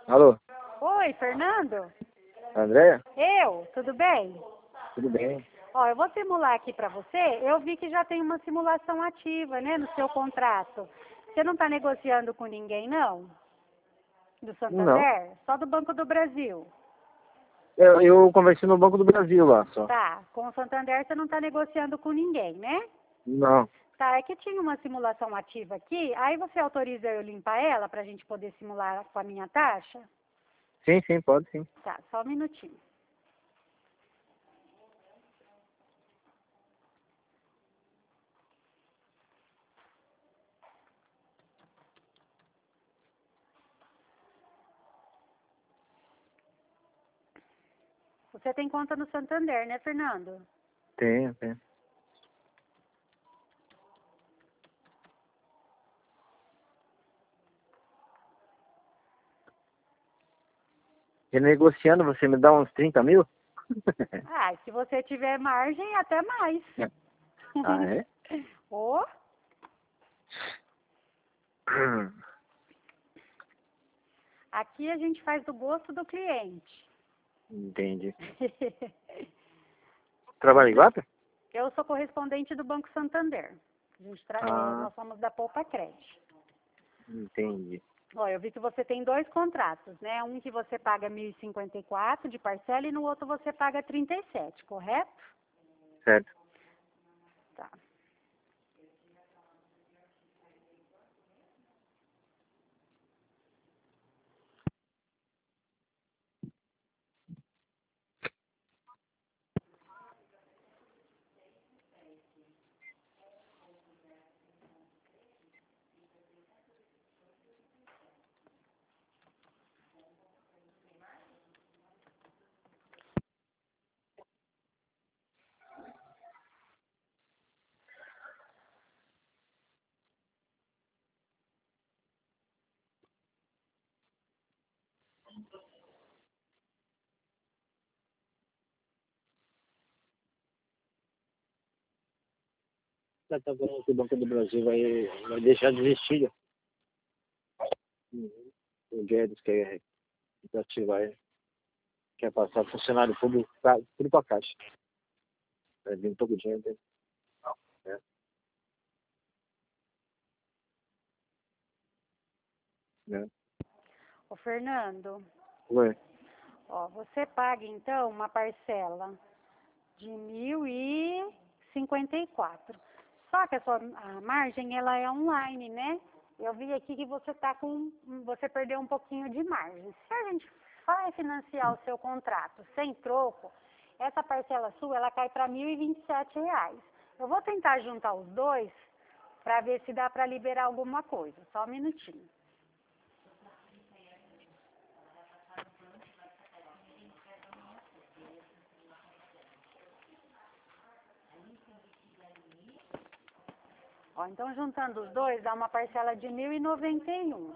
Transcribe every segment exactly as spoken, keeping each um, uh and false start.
Alô, Oi, Fernando? Andréia? Eu, tudo bem? Tudo bem? Ó, eu vou simular aqui para você. Eu vi que já tem uma simulação ativa, né, no seu contrato. Você não está negociando com ninguém, não? Do Não. Santander? Só do Banco do Brasil. Eu, eu conversei no Banco do Brasil lá só. Tá, com o Santander você não está negociando com ninguém, né? Não. Tá, é que tinha uma simulação ativa aqui. Aí você autoriza eu limpar ela para a gente poder simular com a minha taxa? Sim, sim, pode sim. Tá, só um minutinho. Você tem conta no Santander, né, Fernando? Tenho, tenho. Renegociando, você me dá uns trinta mil? Ah, se você tiver margem, até mais. Ah, é? Ô, aqui a gente faz do gosto do cliente. Entendi. Trabalha em Guapa? Eu sou correspondente do Banco Santander. A gente tra- é, Ah, nós somos da Poupa Crédito. entendi. Ó, eu vi que você tem dois contratos, né? Um que você paga mil e cinquenta e quatro de parcela e no outro você paga trinta e sete, correto? Certo. Tá. Tá falando que o Banco do Brasil vai, vai deixar de existir. Uhum. O Guedes quer ativar, quer passar funcionário público pra- tudo pra caixa. Vai vir todo dia dele. É, né? Ô, Fernando, Ué, ó, você paga então uma parcela de mil e cinquenta e quatro. Só que a sua a margem ela é online, né? Eu vi aqui que você tá com você perdeu um pouquinho de margem. Se a gente vai financiar o seu contrato sem troco, essa parcela sua ela cai para mil e vinte e sete reais. Eu vou tentar juntar os dois para ver se dá para liberar alguma coisa. Só um minutinho. Ó, então juntando os dois dá uma parcela de mil e noventa e um.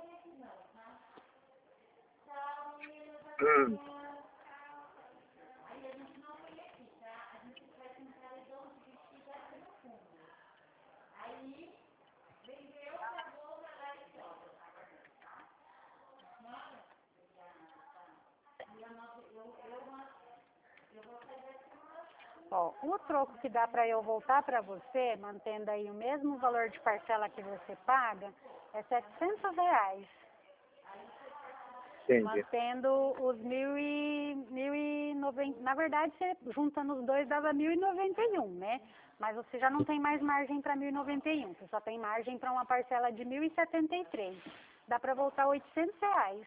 Ó, o troco que dá para eu voltar para você, mantendo aí o mesmo valor de parcela que você paga, é setecentos reais. entendi. Mantendo os mil e, mil e noventa. Na verdade, você juntando os dois dava mil e noventa e um, né? Mas você já não tem mais margem para mil e noventa e um. Você só tem margem para uma parcela de mil e setenta e três. Dá para voltar oitocentos reais.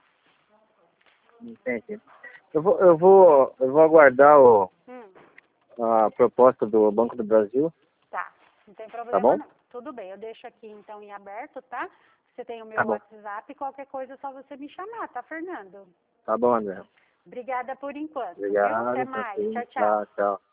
Entendi. Eu vou, eu vou, eu vou aguardar o, Hum, a proposta do Banco do Brasil, tá. Não tem tá problema bom? não. Tudo bem, eu deixo aqui então em aberto, tá? Você tem o Tá meu bom. WhatsApp, qualquer coisa é só você me chamar, tá, Fernando? Tá bom, André. Obrigada por enquanto, viu? Obrigado. Até Tá, mais. sim. Tchau, tchau. Tá, tchau.